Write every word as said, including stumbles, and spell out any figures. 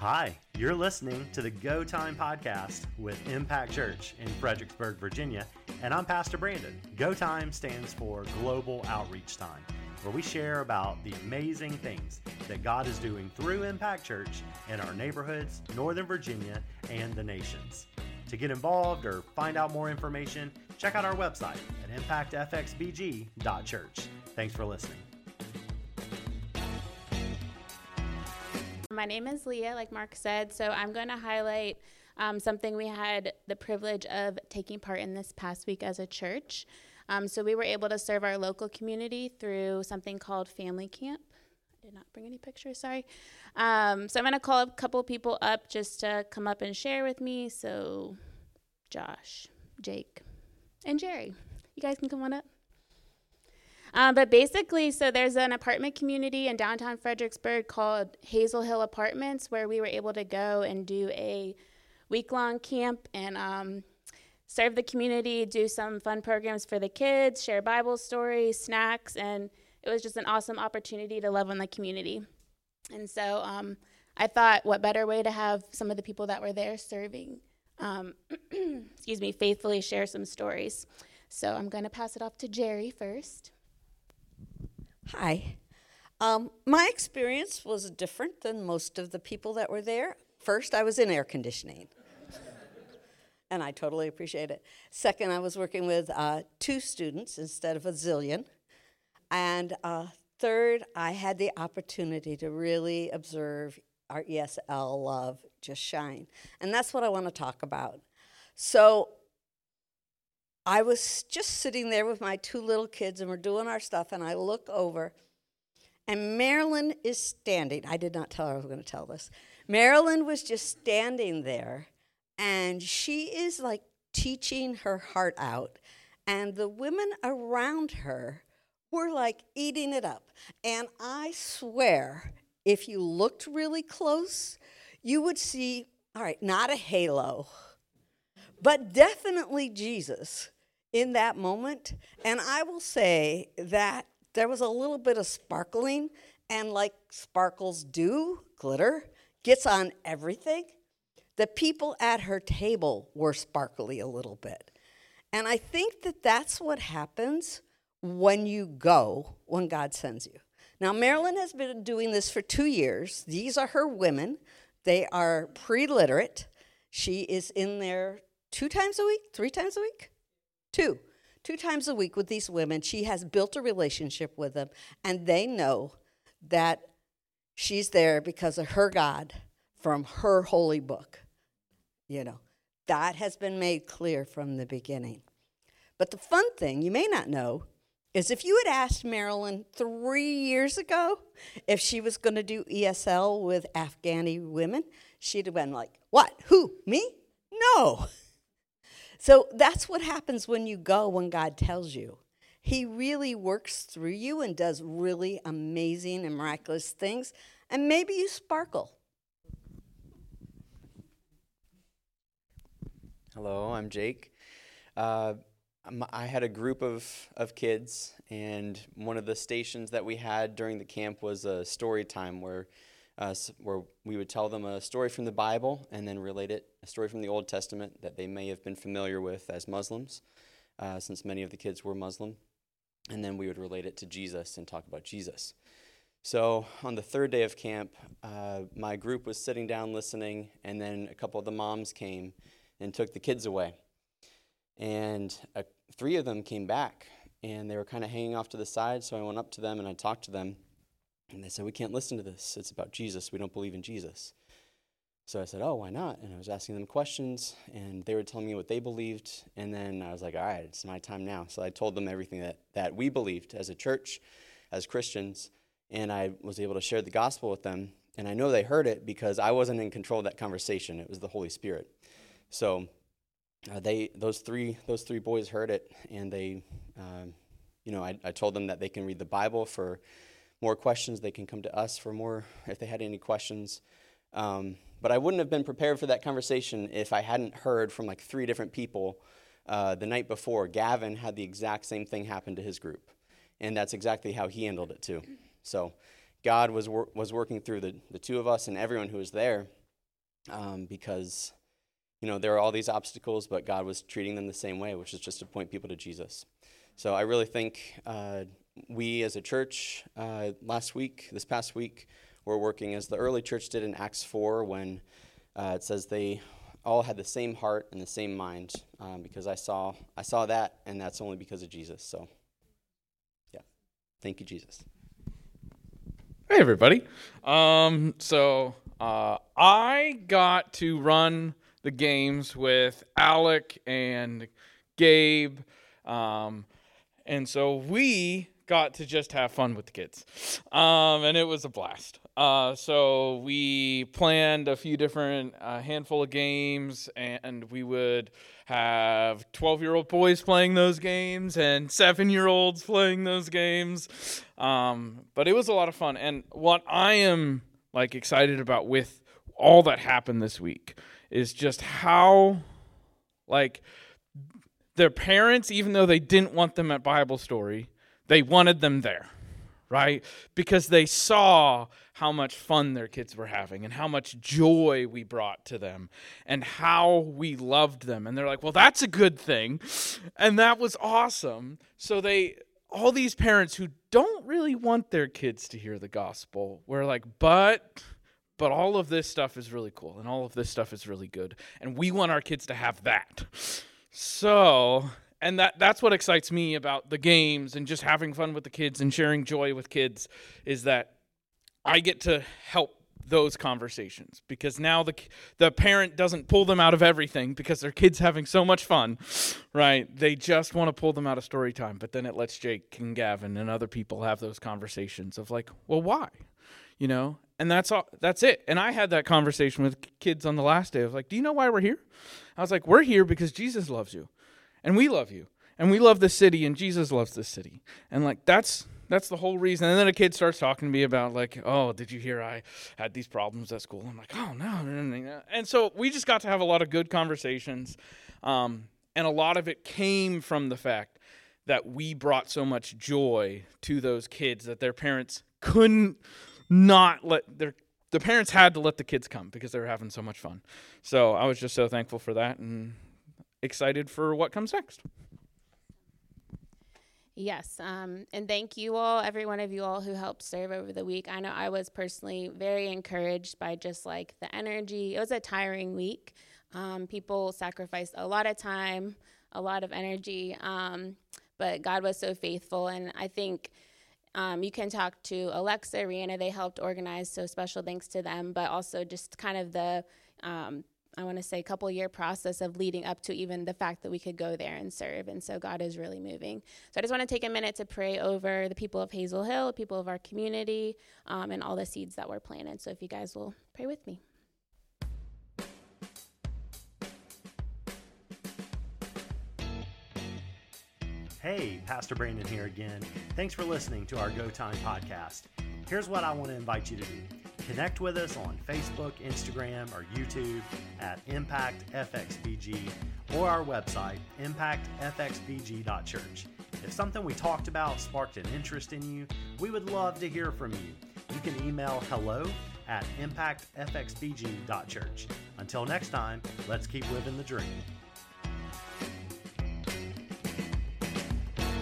Hi, you're listening to the Go Time podcast with Impact Church in Fredericksburg, Virginia, and I'm Pastor Brandon. Go Time stands for Global Outreach Time, where we share about the amazing things that God is doing through Impact Church in our neighborhoods, Northern Virginia, and the nations. To get involved or find out more information, check out our website at impact f x b g dot church. Thanks for listening. My name is Leah, like Mark said, so I'm going to highlight um, something we had the privilege of taking part in this past week as a church. Um, so we were able to serve our local community through something called Family Camp. I did not bring any pictures, sorry. Um, so I'm going to call a couple people up just to come up and share with me. So Josh, Jake, and Jerry, you guys can come on up. Um, but basically, so there's an apartment community in downtown Fredericksburg called Hazel Hill Apartments, where we were able to go and do a week-long camp and um, serve the community, do some fun programs for the kids, share Bible stories, snacks, and it was just an awesome opportunity to love on the community. And so um, I thought, what better way to have some of the people that were there serving, um, excuse me, faithfully share some stories. So I'm going to pass it off to Jerry first. Hi. Um, my experience was different than most of the people that were there. First, I was in air conditioning, and I totally appreciate it. Second, I was working with uh, two students instead of a zillion. And uh, third, I had the opportunity to really observe our E S L love just shine. And that's what I want to talk about. So I was just sitting there with my two little kids, and we're doing our stuff, and I look over, and Marilyn is standing. I did not tell her I was going to tell this. Marilyn was just standing there, and she is, like, teaching her heart out, and the women around her were, like, eating it up. And I swear, if you looked really close, you would see, all right, not a halo, but definitely Jesus in that moment. And I will say that there was a little bit of sparkling, and like sparkles do, glitter gets on everything. The people at her table were sparkly a little bit. And I think that that's what happens when you go, when God sends you. Now, Marilyn has been doing this for two years. These are her women. They are pre-literate. She is in there two times a week, three times a week? Two. Two times a week with these women. She has built a relationship with them, and they know that she's there because of her God from her holy book. You know, that has been made clear from the beginning. But the fun thing, you may not know, is if you had asked Marilyn three years ago if she was going to do E S L with Afghani women, she'd have been like, what, who, me? No. So that's what happens when you go, when God tells you. He really works through you and does really amazing and miraculous things, and maybe you sparkle. Hello, I'm Jake. Uh, I'm, I had a group of, of kids, and one of the stations that we had during the camp was a story time where Uh, where we would tell them a story from the Bible and then relate it, a story from the Old Testament that they may have been familiar with as Muslims, uh, since many of the kids were Muslim. And then we would relate it to Jesus and talk about Jesus. So on the third day of camp, uh, my group was sitting down listening, and then a couple of the moms came and took the kids away. And uh, three of them came back, and they were kind of hanging off to the side, so I went up to them and I talked to them. And they said, we can't listen to this. It's about Jesus. We don't believe in Jesus. So I said, oh, why not? And I was asking them questions, and they were telling me what they believed. And then I was like, all right, it's my time now. So I told them everything that, that we believed as a church, as Christians, and I was able to share the gospel with them. And I know they heard it because I wasn't in control of that conversation. It was the Holy Spirit. So uh, they, those three, those three boys heard it, and they, um, you know, I, I told them that they can read the Bible for more questions. They can come to us for more if they had any questions. Um, but I wouldn't have been prepared for that conversation if I hadn't heard from like three different people uh, the night before. Gavin had the exact same thing happen to his group, and that's exactly how he handled it too. So God was wor- was working through the, the two of us and everyone who was there um, because, you know, there are all these obstacles, but God was treating them the same way, which is just to point people to Jesus. So I really think uh, we as a church uh, last week, this past week, we're working as the early church did in Acts four when uh, it says they all had the same heart and the same mind, um, because I saw I saw that, and that's only because of Jesus. So, yeah, thank you, Jesus. Hey, everybody. Um, so uh, I got to run the games with Alec and Gabe, um, and so we got to just have fun with the kids, um, and it was a blast. Uh, so we planned a few different uh, handful of games, and we would have twelve-year-old boys playing those games and seven-year-olds playing those games. Um, but it was a lot of fun, and what I am like excited about with all that happened this week is just how, like, their parents, even though they didn't want them at Bible Story, they wanted them there, right? Because they saw how much fun their kids were having and how much joy we brought to them and how we loved them. And they're like, well, that's a good thing. And that was awesome. So they, all these parents who don't really want their kids to hear the gospel were like, but... But all of this stuff is really cool, and all of this stuff is really good, and we want our kids to have that. So, and that that's what excites me about the games and just having fun with the kids and sharing joy with kids, is that I get to help those conversations, because now the the parent doesn't pull them out of everything because their kid's having so much fun, right? They just want to pull them out of story time, but then it lets Jake and Gavin and other people have those conversations of like, well, why? You know? And that's all, that's it. And I had that conversation with kids on the last day. I was like, do you know why we're here? I was like, we're here because Jesus loves you. And we love you. And we love this city, and Jesus loves this city. And like, that's that's the whole reason. And then a kid starts talking to me about like, oh, did you hear I had these problems at school? I'm like, oh, no, no, no, no. And so we just got to have a lot of good conversations. Um, and a lot of it came from the fact that we brought so much joy to those kids that their parents couldn't not let their the parents had to let the kids come because they were having so much fun. So I was just so thankful for that and excited for what comes next. Yes, um, and thank you all, every one of you all who helped serve over the week. I know I was personally very encouraged by just like the energy. It was a tiring week. Um, people sacrificed a lot of time, a lot of energy, um, but God was so faithful, and I think Um, you can talk to Alexa, Rihanna, they helped organize, so special thanks to them, but also just kind of the, um, I want to say, couple year process of leading up to even the fact that we could go there and serve, and so God is really moving. So I just want to take a minute to pray over the people of Hazel Hill, the people of our community, um, and all the seeds that were planted. So if you guys will pray with me. Hey, Pastor Brandon here again. Thanks for listening to our Go Time podcast. Here's what I want to invite you to do. Connect with us on Facebook, Instagram, or YouTube at Impact F X B G or our website, impact f x b g dot church. If something we talked about sparked an interest in you, we would love to hear from you. You can email hello at impact f x b g dot church. Until next time, let's keep living the dream.